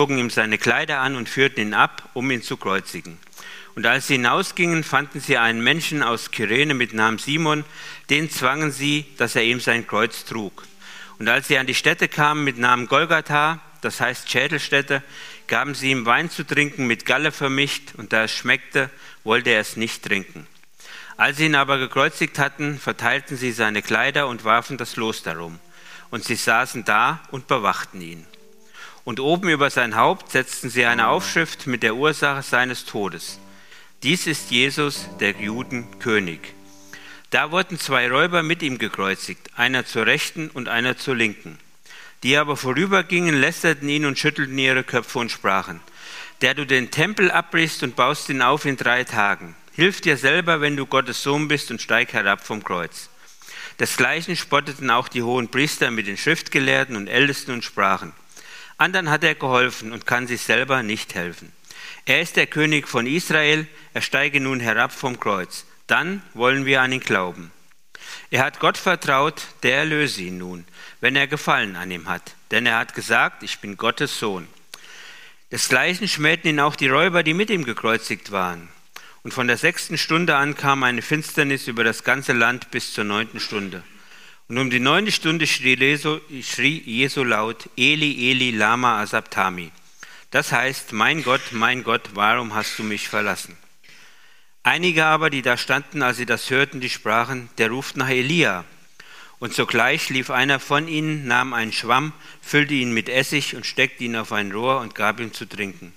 zogen ihm seine Kleider an und führten ihn ab, um ihn zu kreuzigen. Und als sie hinausgingen, fanden sie einen Menschen aus Kyrene mit Namen Simon, den zwangen sie, dass er ihm sein Kreuz trug. Und als sie an die Stätte kamen mit Namen Golgatha, das heißt Schädelstätte, gaben sie ihm Wein zu trinken mit Galle vermischt, und da es schmeckte, wollte er es nicht trinken. Als sie ihn aber gekreuzigt hatten, verteilten sie seine Kleider und warfen das Los darum. Und sie saßen da und bewachten ihn. Und oben über sein Haupt setzten sie eine Aufschrift mit der Ursache seines Todes. Dies ist Jesus, der Juden König. Da wurden 2 Räuber mit ihm gekreuzigt, einer zur Rechten und einer zur Linken. Die aber vorübergingen, lästerten ihn und schüttelten ihre Köpfe und sprachen: Der du den Tempel abbrichst und baust ihn auf in 3 Tagen. Hilf dir selber, wenn du Gottes Sohn bist, und steig herab vom Kreuz. Desgleichen spotteten auch die hohen Priester mit den Schriftgelehrten und Ältesten und sprachen: Andern hat er geholfen und kann sich selber nicht helfen. Er ist der König von Israel, er steige nun herab vom Kreuz. Dann wollen wir an ihn glauben. Er hat Gott vertraut, der erlöse ihn nun, wenn er Gefallen an ihm hat. Denn er hat gesagt, ich bin Gottes Sohn. Desgleichen schmähten ihn auch die Räuber, die mit ihm gekreuzigt waren. Und von der 6. Stunde an kam eine Finsternis über das ganze Land bis zur 9. Stunde. Und um die 9. Stunde schrie Jesu laut: Eli, Eli, lama asabtami. Das heißt: Mein Gott, warum hast du mich verlassen? Einige aber, die da standen, als sie das hörten, die sprachen: Der ruft nach Elia. Und sogleich lief einer von ihnen, nahm einen Schwamm, füllte ihn mit Essig und steckte ihn auf ein Rohr und gab ihm zu trinken.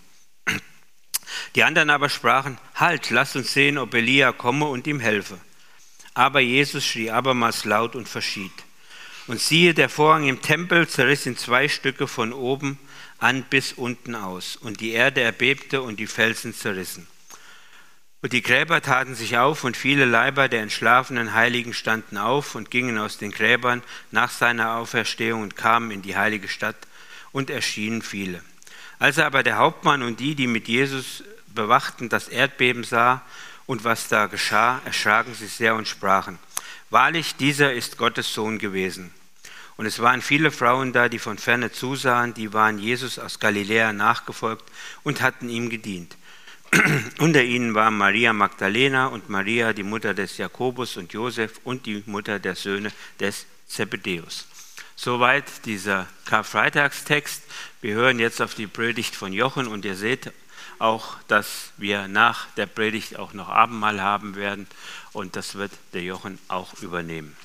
Die anderen aber sprachen: Halt, lasst uns sehen, ob Elia komme und ihm helfe. Aber Jesus schrie abermals laut und verschied. Und siehe, der Vorhang im Tempel zerriss in 2 Stücke von oben an bis unten aus. Und die Erde erbebte und die Felsen zerrissen. Und die Gräber taten sich auf, und viele Leiber der entschlafenen Heiligen standen auf und gingen aus den Gräbern nach seiner Auferstehung und kamen in die heilige Stadt, und erschienen viele. Als aber der Hauptmann und die mit Jesus bewachten, das Erdbeben sah und was da geschah, erschraken sie sehr und sprachen: Wahrlich, dieser ist Gottes Sohn gewesen. Und es waren viele Frauen da, die von ferne zusahen, die waren Jesus aus Galiläa nachgefolgt und hatten ihm gedient. Unter ihnen waren Maria Magdalena und Maria, die Mutter des Jakobus und Josef, und die Mutter der Söhne des Zebedäus. Soweit dieser Karfreitagstext. Wir hören jetzt auf die Predigt von Jochen, und ihr seht auch, dass wir nach der Predigt auch noch Abendmahl haben werden, und das wird der Jochen auch übernehmen.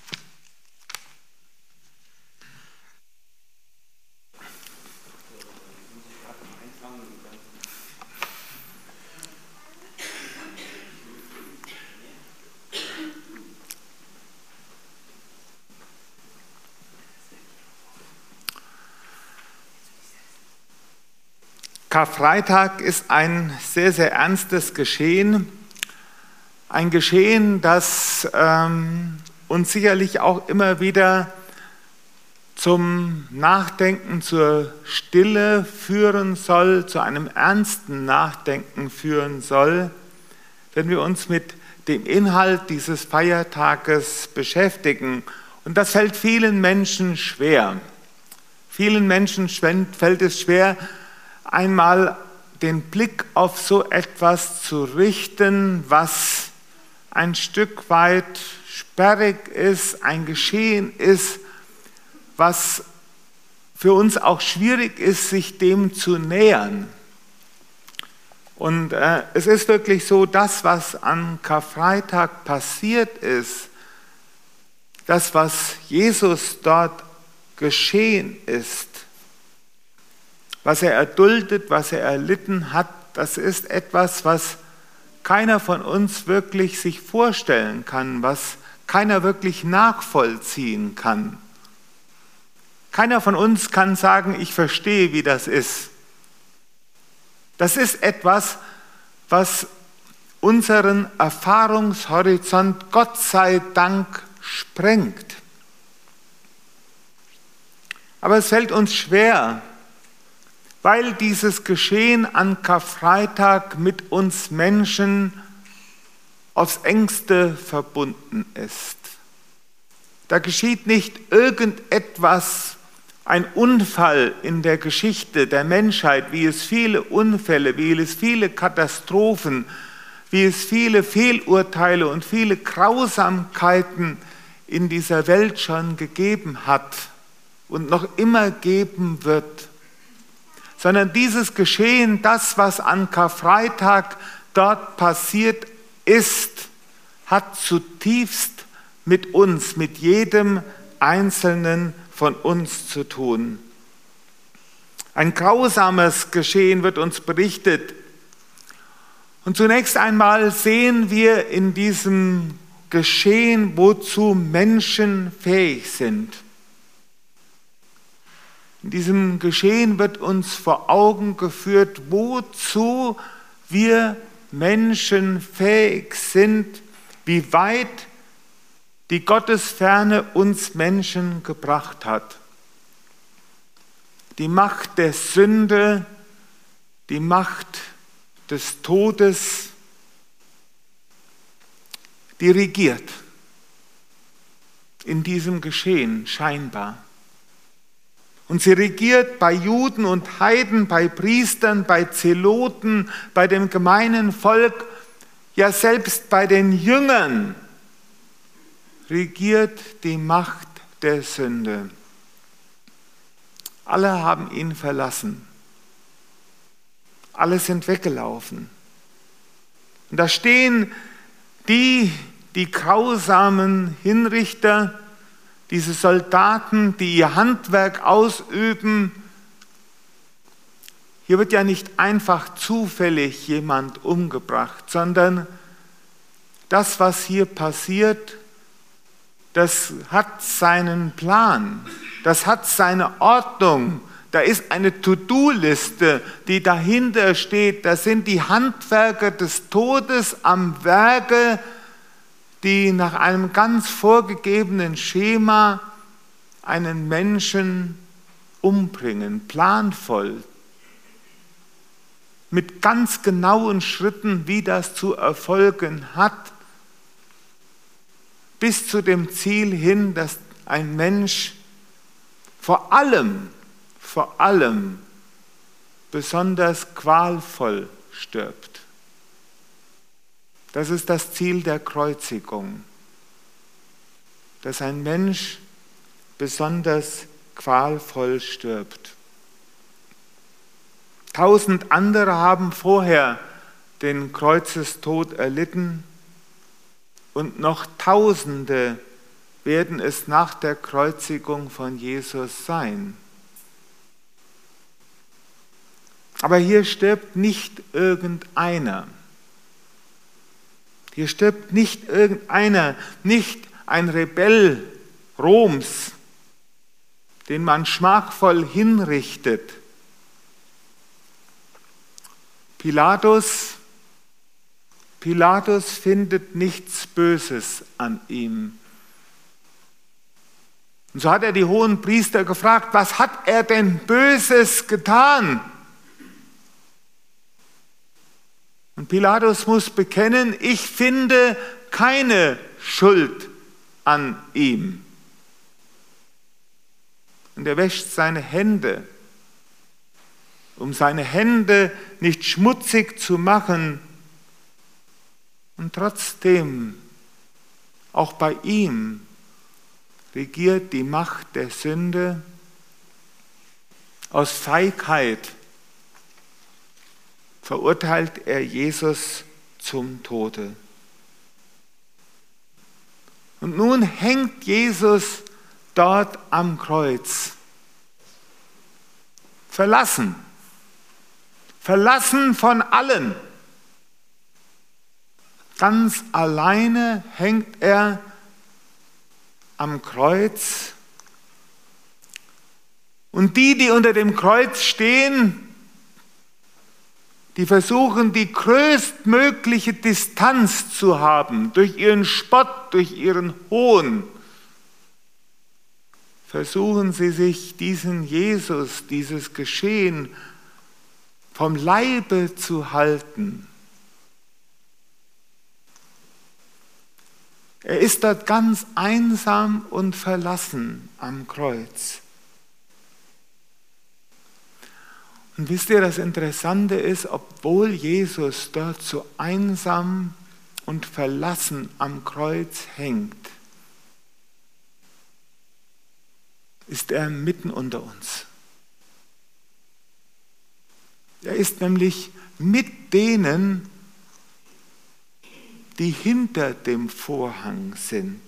Karfreitag ist ein sehr, sehr ernstes Geschehen. Ein Geschehen, das uns sicherlich auch immer wieder zum Nachdenken, zur Stille führen soll, zu einem ernsten Nachdenken führen soll, wenn wir uns mit dem Inhalt dieses Feiertages beschäftigen. Und das fällt vielen Menschen schwer. Vielen Menschen fällt es schwer, einmal den Blick auf so etwas zu richten, was ein Stück weit sperrig ist, ein Geschehen ist, was für uns auch schwierig ist, sich dem zu nähern. Und es ist wirklich so, das, was an Karfreitag passiert ist, das, was Jesus dort geschehen ist, was er erduldet, was er erlitten hat, das ist etwas, was keiner von uns wirklich sich vorstellen kann, was keiner wirklich nachvollziehen kann. Keiner von uns kann sagen, ich verstehe, wie das ist. Das ist etwas, was unseren Erfahrungshorizont Gott sei Dank sprengt. Aber es fällt uns schwer, weil dieses Geschehen an Karfreitag mit uns Menschen aufs engste verbunden ist. Da geschieht nicht irgendetwas ein Unfall in der Geschichte der Menschheit, wie es viele Unfälle, wie es viele Katastrophen, wie es viele Fehlurteile und viele Grausamkeiten in dieser Welt schon gegeben hat und noch immer geben wird. Sondern dieses Geschehen, das, was an Karfreitag dort passiert ist, hat zutiefst mit uns, mit jedem Einzelnen von uns zu tun. Ein grausames Geschehen wird uns berichtet. Und zunächst einmal sehen wir in diesem Geschehen, wozu Menschen fähig sind. In diesem Geschehen wird uns vor Augen geführt, wozu wir Menschen fähig sind, wie weit die Gottesferne uns Menschen gebracht hat. Die Macht der Sünde, die Macht des Todes, die regiert in diesem Geschehen scheinbar. Und sie regiert bei Juden und Heiden, bei Priestern, bei Zeloten, bei dem gemeinen Volk, ja selbst bei den Jüngern regiert die Macht der Sünde. Alle haben ihn verlassen. Alle sind weggelaufen. Und da stehen die grausamen Hinrichter, diese Soldaten, die ihr Handwerk ausüben. Hier wird ja nicht einfach zufällig jemand umgebracht, sondern das, was hier passiert, das hat seinen Plan, das hat seine Ordnung. Da ist eine To-Do-Liste, die dahinter steht. Da sind die Handwerker des Todes am Werke, die nach einem ganz vorgegebenen Schema einen Menschen umbringen, planvoll, mit ganz genauen Schritten, wie das zu erfolgen hat, bis zu dem Ziel hin, dass ein Mensch vor allem besonders qualvoll stirbt. Das ist das Ziel der Kreuzigung, dass ein Mensch besonders qualvoll stirbt. 1000 andere haben vorher den Kreuzestod erlitten und noch Tausende werden es nach der Kreuzigung von Jesus sein. Aber hier stirbt nicht irgendeiner. Hier stirbt nicht irgendeiner, nicht ein Rebell Roms, den man schmachvoll hinrichtet. Pilatus findet nichts Böses an ihm. Und so hat er die hohen Priester gefragt, was hat er denn Böses getan? Und Pilatus muss bekennen, ich finde keine Schuld an ihm. Und er wäscht seine Hände, um seine Hände nicht schmutzig zu machen. Und trotzdem, auch bei ihm regiert die Macht der Sünde. Aus Feigheit verurteilt er Jesus zum Tode. Und nun hängt Jesus dort am Kreuz. Verlassen von allen. Ganz alleine hängt er am Kreuz. Und die unter dem Kreuz stehen, die versuchen, die größtmögliche Distanz zu haben, durch ihren Spott, durch ihren Hohn, versuchen sie sich diesen Jesus, dieses Geschehen vom Leibe zu halten. Er ist dort ganz einsam und verlassen am Kreuz. Und wisst ihr, das Interessante ist, obwohl Jesus dort so einsam und verlassen am Kreuz hängt, ist er mitten unter uns. Er ist nämlich mit denen, die hinter dem Vorhang sind.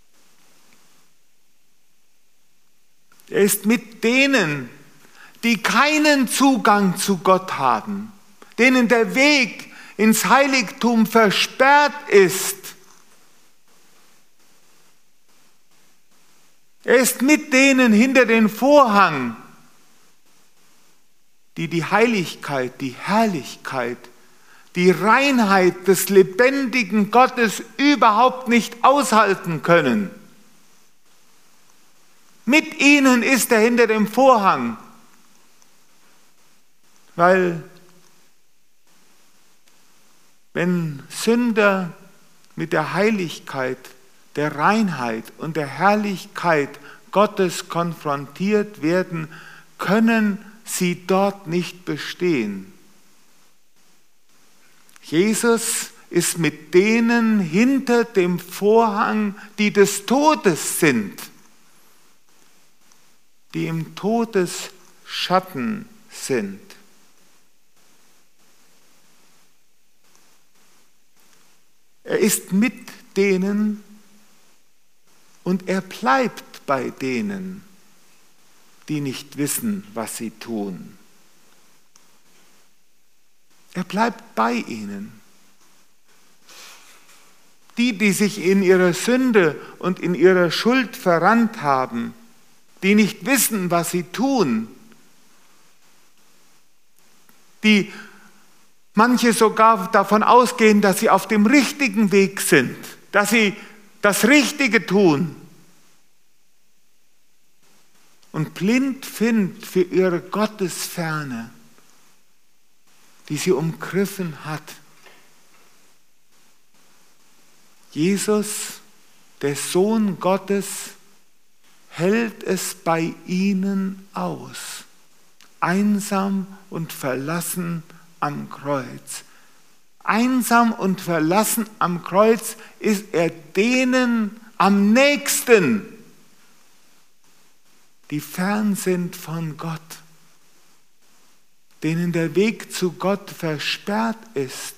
Er ist mit denen, die keinen Zugang zu Gott haben, denen der Weg ins Heiligtum versperrt ist. Er ist mit denen hinter den Vorhang, die die Heiligkeit, die Herrlichkeit, die Reinheit des lebendigen Gottes überhaupt nicht aushalten können. Mit ihnen ist er hinter dem Vorhang, weil wenn Sünder mit der Heiligkeit, der Reinheit und der Herrlichkeit Gottes konfrontiert werden, können sie dort nicht bestehen. Jesus ist mit denen hinter dem Vorhang, die des Todes sind, die im Todesschatten sind. Er ist mit denen und er bleibt bei denen, die nicht wissen, was sie tun. Er bleibt bei ihnen. Die sich in ihrer Sünde und in ihrer Schuld verrannt haben, die nicht wissen, was sie tun, die manche sogar davon ausgehen, dass sie auf dem richtigen Weg sind, dass sie das Richtige tun und blind sind für ihre Gottesferne, die sie umgriffen hat. Jesus, der Sohn Gottes, hält es bei ihnen aus, einsam und verlassen am Kreuz. Einsam und verlassen am Kreuz ist er denen am nächsten, die fern sind von Gott, denen der Weg zu Gott versperrt ist.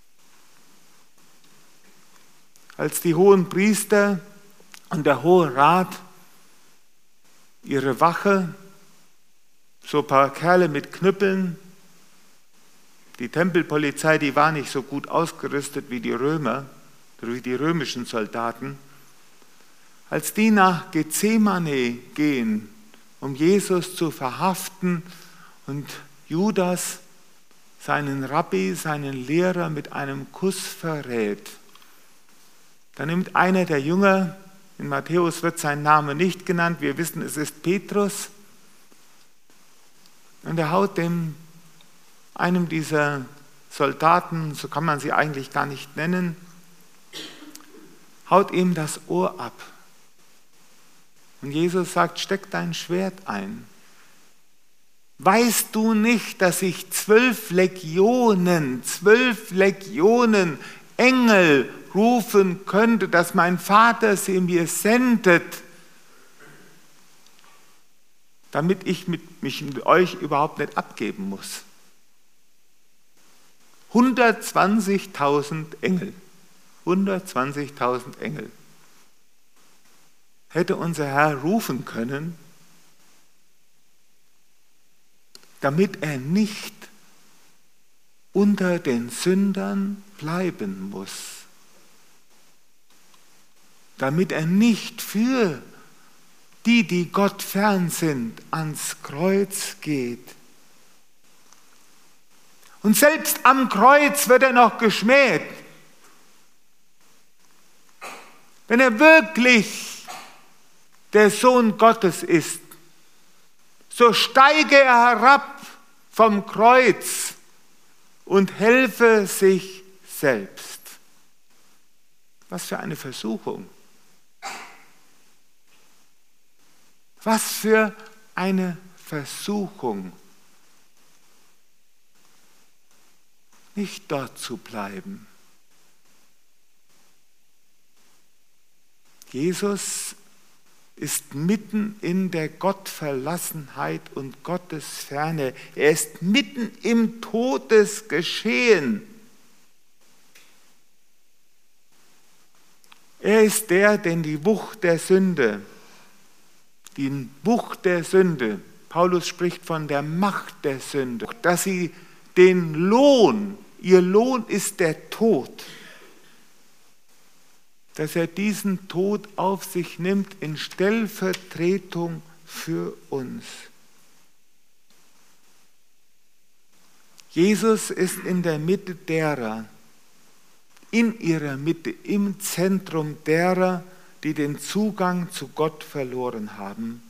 Als die hohen Priester und der Hohe Rat ihre Wache, so ein paar Kerle mit Knüppeln, die Tempelpolizei, die war nicht so gut ausgerüstet wie die Römer, wie die römischen Soldaten, als die nach Gethsemane gehen, um Jesus zu verhaften und Judas seinen Rabbi, seinen Lehrer mit einem Kuss verrät. Da nimmt einer der Jünger, in Matthäus wird sein Name nicht genannt, wir wissen, es ist Petrus, und er haut einem dieser Soldaten, so kann man sie eigentlich gar nicht nennen, haut ihm das Ohr ab. Und Jesus sagt, steck dein Schwert ein. Weißt du nicht, dass ich 12 Legionen Engel rufen könnte, dass mein Vater sie mir sendet, damit ich mich mit euch überhaupt nicht abgeben muss? 120.000 Engel. 120.000 Engel. Hätte unser Herr rufen können, damit er nicht unter den Sündern bleiben muss. Damit er nicht für die Gott fern sind, ans Kreuz geht. Und selbst am Kreuz wird er noch geschmäht. Wenn er wirklich der Sohn Gottes ist, so steige er herab vom Kreuz und helfe sich selbst. Was für eine Versuchung. Was für eine Versuchung. nicht dort zu bleiben. Jesus ist mitten in der Gottverlassenheit und Gottesferne. Er ist mitten im Todesgeschehen. Er ist der, den die Wucht der Sünde, Paulus spricht von der Macht der Sünde, dass sie den Lohn, ihr Lohn ist der Tod, dass er diesen Tod auf sich nimmt in Stellvertretung für uns. Jesus ist in der Mitte derer, in ihrer Mitte, im Zentrum derer, die den Zugang zu Gott verloren haben.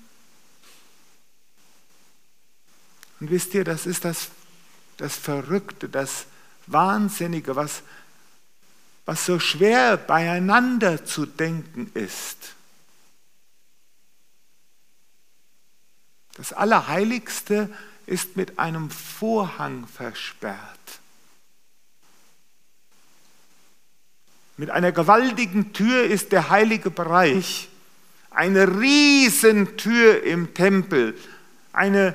Und wisst ihr, das ist das Verrückte, das Wahnsinnige, was so schwer beieinander zu denken ist. Das Allerheiligste ist mit einem Vorhang versperrt. Mit einer gewaltigen Tür ist der heilige Bereich. Eine Riesentür im Tempel. Eine,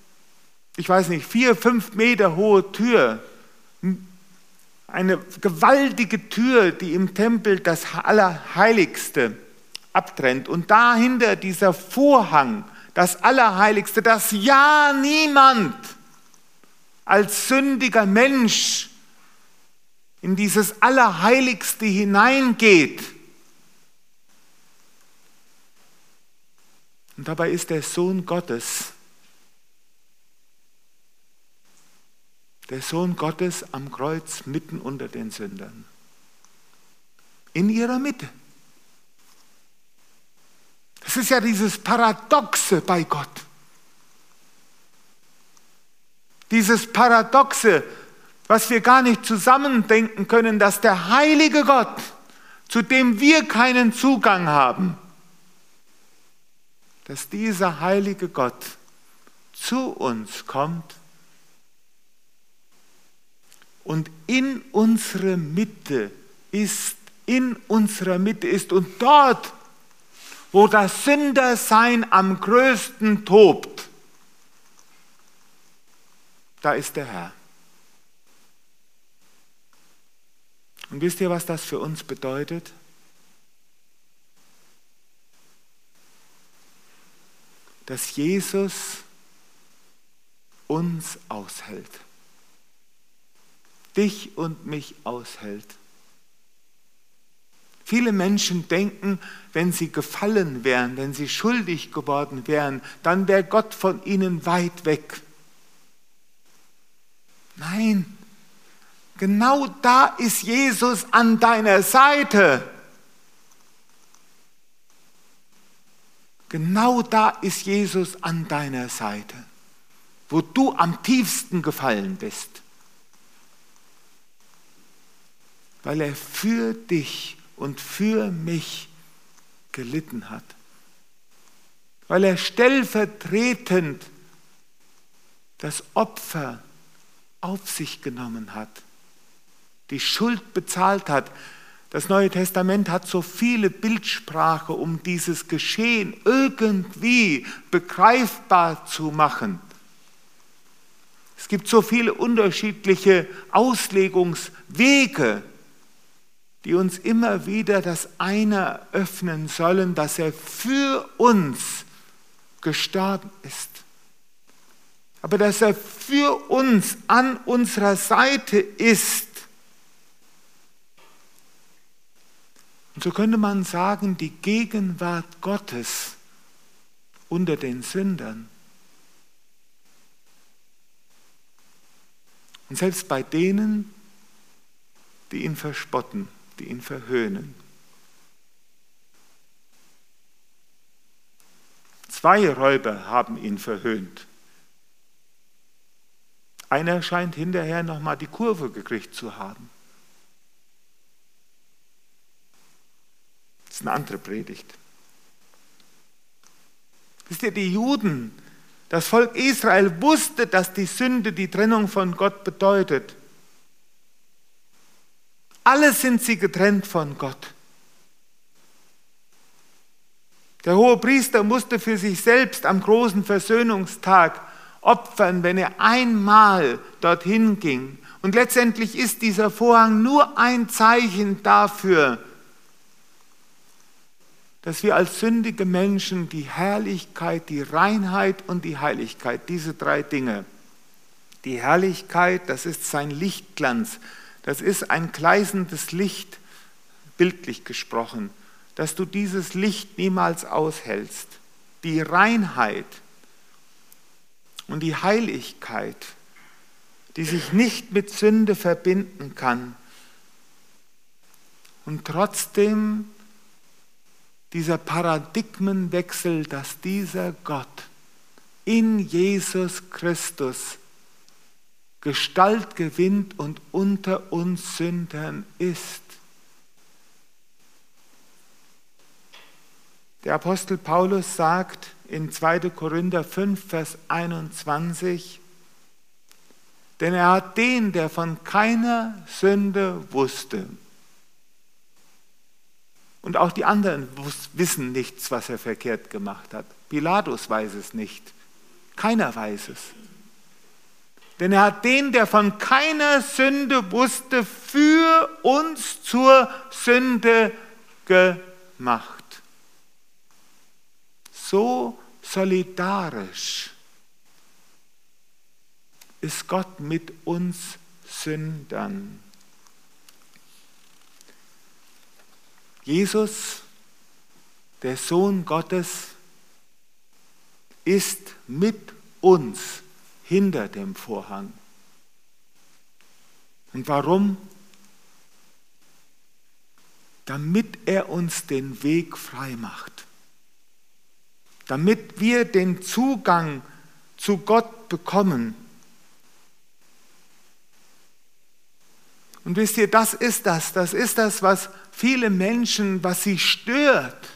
4, 5 Meter hohe Tür. Eine gewaltige Tür, die im Tempel das Allerheiligste abtrennt. Und dahinter dieser Vorhang, das Allerheiligste, dass ja niemand als sündiger Mensch in dieses Allerheiligste hineingeht. Und dabei ist der Sohn Gottes am Kreuz mitten unter den Sündern. In ihrer Mitte. Das ist ja dieses Paradoxe bei Gott. Dieses Paradoxe, was wir gar nicht zusammendenken können, dass der heilige Gott, zu dem wir keinen Zugang haben, dass dieser heilige Gott zu uns kommt und in unserer Mitte ist und dort, wo das Sündersein am größten tobt, da ist der Herr. Und wisst ihr, was das für uns bedeutet? Dass Jesus uns aushält. Dich und mich aushält. Viele Menschen denken, wenn sie gefallen wären, wenn sie schuldig geworden wären, dann wäre Gott von ihnen weit weg. Nein. Genau da ist Jesus an deiner Seite. Genau da ist Jesus an deiner Seite, wo du am tiefsten gefallen bist. Weil er für dich und für mich gelitten hat. Weil er stellvertretend das Opfer auf sich genommen hat. Die Schuld bezahlt hat. Das Neue Testament hat so viele Bildsprache, um dieses Geschehen irgendwie begreifbar zu machen. Es gibt so viele unterschiedliche Auslegungswege, die uns immer wieder das eine öffnen sollen, dass er für uns gestorben ist. Aber dass er für uns an unserer Seite ist. Und so könnte man sagen, die Gegenwart Gottes unter den Sündern. Und selbst bei denen, die ihn verspotten, die ihn verhöhnen. 2 Räuber haben ihn verhöhnt. Einer scheint hinterher nochmal die Kurve gekriegt zu haben. Das ist eine andere Predigt. Wisst ihr, die Juden, das Volk Israel wusste, dass die Sünde die Trennung von Gott bedeutet. Alle sind sie getrennt von Gott. Der Hohepriester musste für sich selbst am großen Versöhnungstag opfern, wenn er einmal dorthin ging. Und letztendlich ist dieser Vorhang nur ein Zeichen dafür, dass wir als sündige Menschen die Herrlichkeit, die Reinheit und die Heiligkeit, diese drei Dinge, die Herrlichkeit, das ist sein Lichtglanz, das ist ein gleißendes Licht, bildlich gesprochen, dass du dieses Licht niemals aushältst. Die Reinheit und die Heiligkeit, die sich nicht mit Sünde verbinden kann und trotzdem dieser Paradigmenwechsel, dass dieser Gott in Jesus Christus Gestalt gewinnt und unter uns Sündern ist. Der Apostel Paulus sagt in 2. Korinther 5, Vers 21, denn er hat den, der von keiner Sünde wusste. Und auch die anderen wissen nichts, was er verkehrt gemacht hat. Pilatus weiß es nicht. Keiner weiß es. Denn er hat den, der von keiner Sünde wusste, für uns zur Sünde gemacht. So solidarisch ist Gott mit uns Sündern. Jesus, der Sohn Gottes, ist mit uns hinter dem Vorhang. Und warum? Damit er uns den Weg frei macht. Damit wir den Zugang zu Gott bekommen. Und wisst ihr, das ist das, was viele Menschen, was sie stört.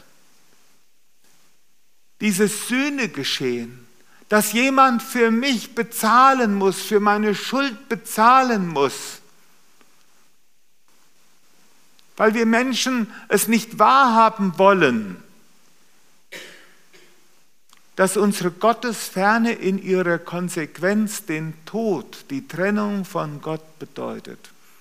Dieses Sühnegeschehen, dass jemand für mich bezahlen muss, für meine Schuld bezahlen muss. Weil wir Menschen es nicht wahrhaben wollen, dass unsere Gottesferne in ihrer Konsequenz den Tod, die Trennung von Gott bedeutet.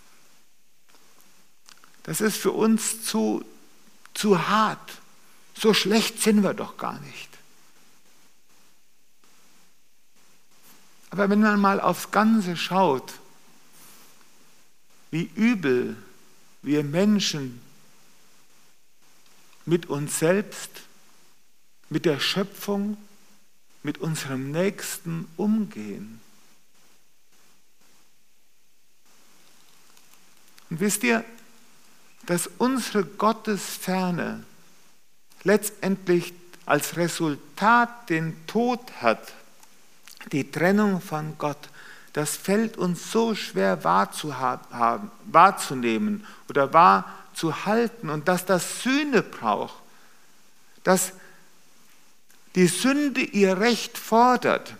Das ist für uns zu hart. So schlecht sind wir doch gar nicht. Aber wenn man mal aufs Ganze schaut, wie übel wir Menschen mit uns selbst, mit der Schöpfung, mit unserem Nächsten umgehen. Und wisst ihr, dass unsere Gottesferne letztendlich als Resultat den Tod hat, die Trennung von Gott, das fällt uns so schwer wahrzunehmen oder wahrzuhalten und dass das Sühne braucht, dass die Sünde ihr Recht fordert.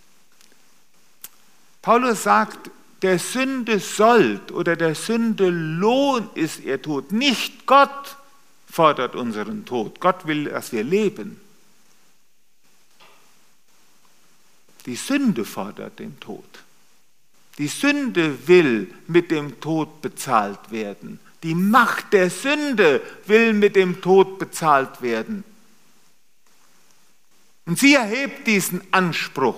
Paulus sagt, der Sünde Sold oder der Sünde Lohn ist ihr Tod. Nicht Gott fordert unseren Tod. Gott will, dass wir leben. Die Sünde fordert den Tod. Die Sünde will mit dem Tod bezahlt werden. Die Macht der Sünde will mit dem Tod bezahlt werden. Und sie erhebt diesen Anspruch.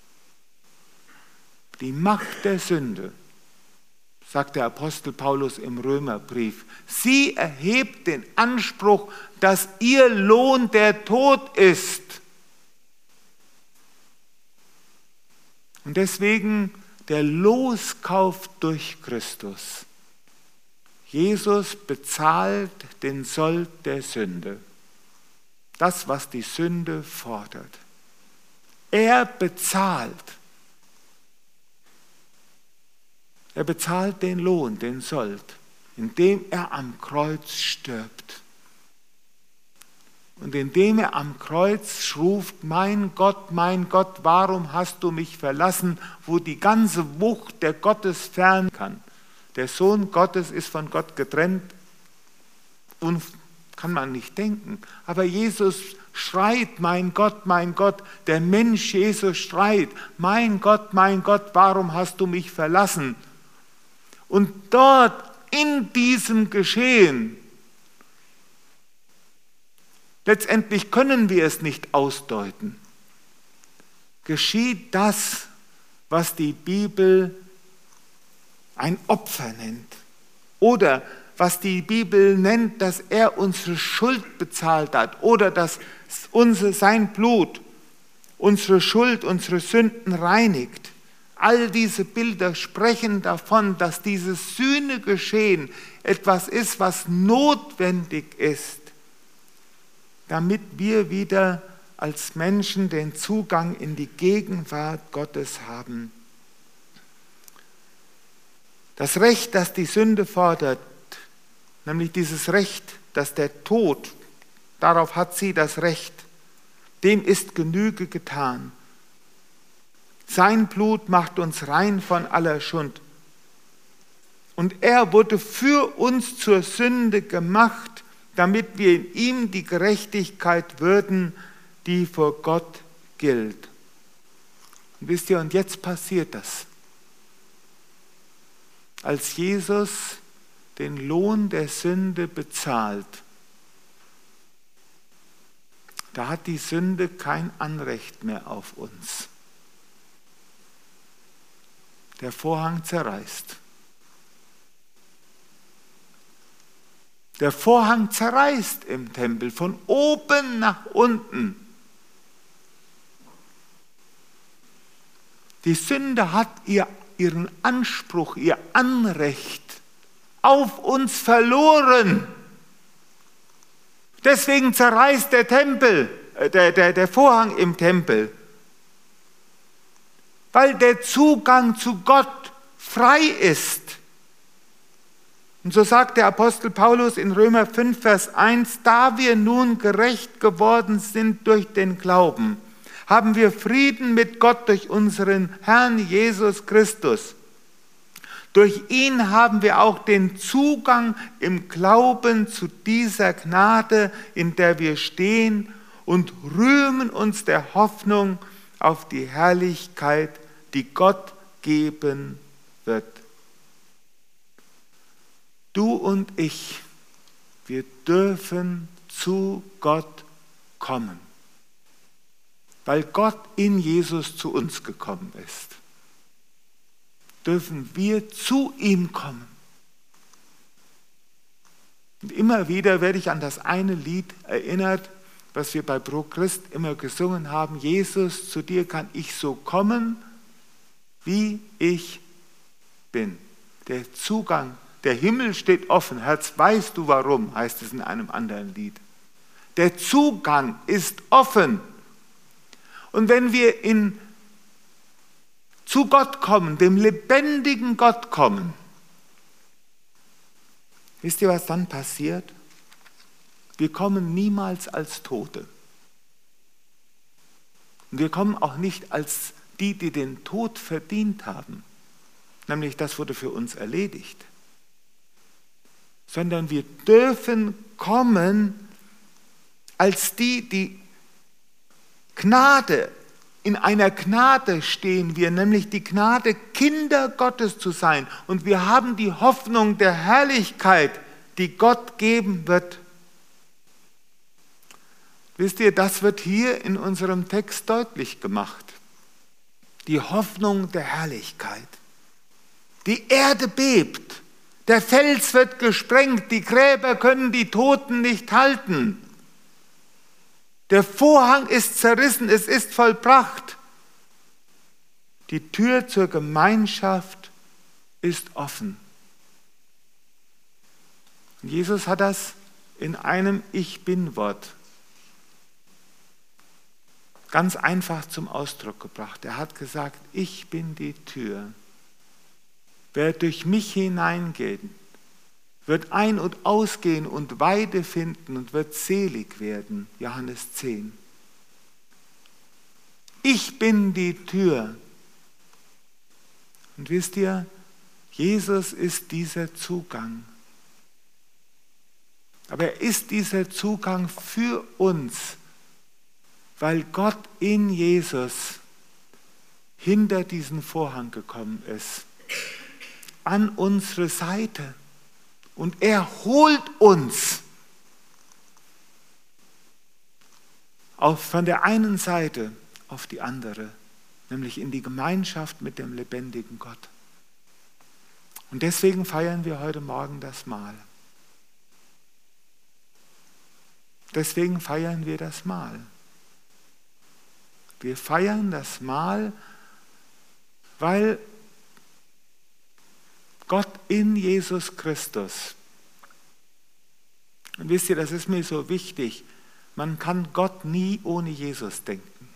Die Macht der Sünde, sagt der Apostel Paulus im Römerbrief, sie erhebt den Anspruch, dass ihr Lohn der Tod ist. Und deswegen der Loskauf durch Christus. Jesus bezahlt den Sold der Sünde. Das, was die Sünde fordert. Er bezahlt. Er bezahlt den Lohn, den Sold, indem er am Kreuz stirbt. Und indem er am Kreuz ruft, mein Gott, warum hast du mich verlassen, wo die ganze Wucht der Gottesferne kann. Der Sohn Gottes ist von Gott getrennt und kann man nicht denken. Aber Jesus schreit, mein Gott, der Mensch Jesus schreit, mein Gott, warum hast du mich verlassen? Und dort in diesem Geschehen, letztendlich können wir es nicht ausdeuten, geschieht das, was die Bibel ein Opfer nennt. Oder was die Bibel nennt, dass er unsere Schuld bezahlt hat. Oder dass sein Blut unsere Schuld, unsere Sünden reinigt. All diese Bilder sprechen davon, dass dieses Sühnegeschehen etwas ist, was notwendig ist, damit wir wieder als Menschen den Zugang in die Gegenwart Gottes haben. Das Recht, das die Sünde fordert, nämlich dieses Recht, dass der Tod, darauf hat sie das Recht, dem ist Genüge getan. Sein Blut macht uns rein von aller Schuld. Und er wurde für uns zur Sünde gemacht, damit wir in ihm die Gerechtigkeit würden, die vor Gott gilt. Und wisst ihr, und jetzt passiert das. Als Jesus den Lohn der Sünde bezahlt, da hat die Sünde kein Anrecht mehr auf uns. Der Vorhang zerreißt. Der Vorhang zerreißt im Tempel von oben nach unten. Die Sünde hat ihren Anspruch, ihr Anrecht auf uns verloren. Deswegen zerreißt der Tempel, der Vorhang im Tempel. Weil der Zugang zu Gott frei ist. Und so sagt der Apostel Paulus in Römer 5, Vers 1, da wir nun gerecht geworden sind durch den Glauben, haben wir Frieden mit Gott durch unseren Herrn Jesus Christus. Durch ihn haben wir auch den Zugang im Glauben zu dieser Gnade, in der wir stehen und rühmen uns der Hoffnung auf die Herrlichkeit, die Gott geben wird. Du und ich, wir dürfen zu Gott kommen, weil Gott in Jesus zu uns gekommen ist. Dürfen wir zu ihm kommen. Und immer wieder werde ich an das eine Lied erinnert, was wir bei Pro Christ immer gesungen haben. Jesus, zu dir kann ich so kommen, wie ich bin. Der Zugang, der Himmel steht offen. Herz, weißt du warum, heißt es in einem anderen Lied. Der Zugang ist offen. Und wenn wir zu Gott kommen, dem lebendigen Gott kommen, wisst ihr, was dann passiert? Wir kommen niemals als Tote. Und wir kommen auch nicht als die den Tod verdient haben. Nämlich das wurde für uns erledigt. Sondern wir dürfen kommen als die Gnade, in einer Gnade stehen wir, nämlich die Gnade, Kinder Gottes zu sein. Und wir haben die Hoffnung der Herrlichkeit, die Gott geben wird. Wisst ihr, das wird hier in unserem Text deutlich gemacht. Die Hoffnung der Herrlichkeit. Die Erde bebt, der Fels wird gesprengt, die Gräber können die Toten nicht halten. Der Vorhang ist zerrissen, es ist vollbracht. Die Tür zur Gemeinschaft ist offen. Und Jesus hat das in einem Ich-Bin-Wort ganz einfach zum Ausdruck gebracht. Er hat gesagt, ich bin die Tür. Wer durch mich hineingeht, wird ein- und ausgehen und Weide finden und wird selig werden. Johannes 10. Ich bin die Tür. Und wisst ihr, Jesus ist dieser Zugang. Aber er ist dieser Zugang für uns, weil Gott in Jesus hinter diesen Vorhang gekommen ist, an unsere Seite. Und er holt uns von der einen Seite auf die andere, nämlich in die Gemeinschaft mit dem lebendigen Gott. Und deswegen feiern wir heute Morgen das Mahl. Deswegen feiern wir das Mahl. Wir feiern das Mahl, weil Gott in Jesus Christus, und wisst ihr, das ist mir so wichtig, man kann Gott nie ohne Jesus denken.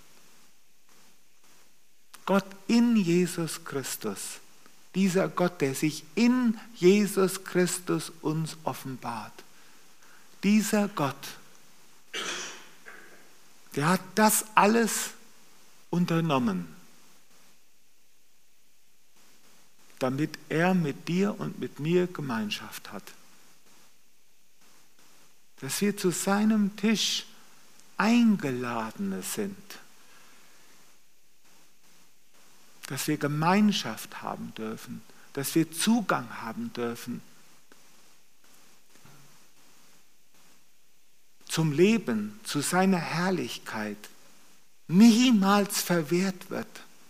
Gott in Jesus Christus, dieser Gott, der sich in Jesus Christus uns offenbart, dieser Gott, der hat das alles unternommen, damit er mit dir und mit mir Gemeinschaft hat. Dass wir zu seinem Tisch Eingeladene sind. Dass wir Gemeinschaft haben dürfen. Dass wir Zugang haben dürfen zum Leben, zu seiner Herrlichkeit, niemals verwehrt wird.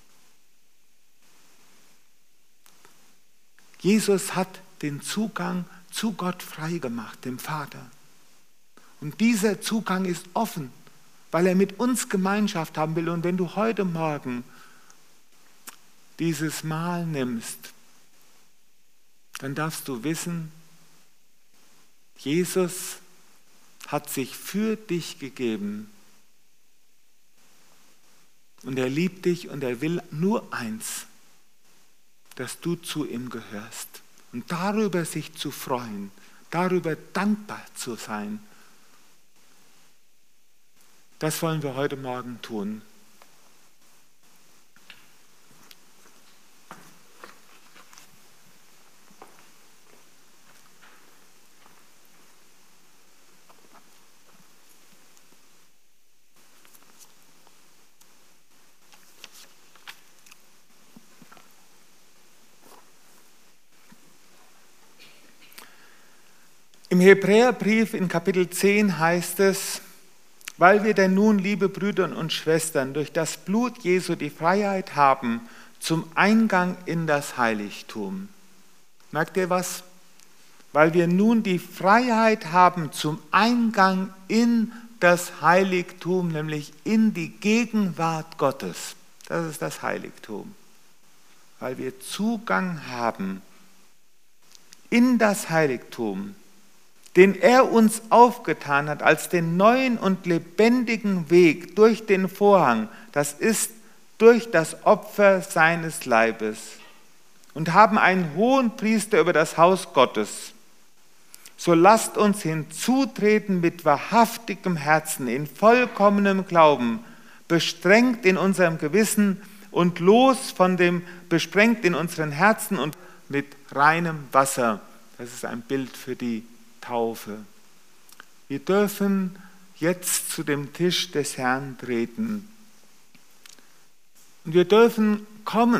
Jesus hat den Zugang zu Gott freigemacht, dem Vater. Und dieser Zugang ist offen, weil er mit uns Gemeinschaft haben will. Und wenn du heute Morgen dieses Mahl nimmst, dann darfst du wissen, Jesus hat sich für dich gegeben. Und er liebt dich und er will nur eins, dass du zu ihm gehörst. Und darüber sich zu freuen, darüber dankbar zu sein, das wollen wir heute Morgen tun. Im Hebräerbrief in Kapitel 10 heißt es: Weil wir denn nun, liebe Brüder und Schwestern, durch das Blut Jesu die Freiheit haben zum Eingang in das Heiligtum. Merkt ihr was? Weil wir nun die Freiheit haben zum Eingang in das Heiligtum, nämlich in die Gegenwart Gottes. Das ist das Heiligtum. Weil wir Zugang haben in das Heiligtum, den er uns aufgetan hat als den neuen und lebendigen Weg durch den Vorhang, das ist durch das Opfer seines Leibes, und haben einen hohen Priester über das Haus Gottes. So lasst uns hinzutreten mit wahrhaftigem Herzen, in vollkommenem Glauben, bestrengt in unserem Gewissen und los von dem besprengt in unseren Herzen und mit reinem Wasser. Das ist ein Bild für die Taufe. Wir dürfen jetzt zu dem Tisch des Herrn treten. Und wir dürfen kommen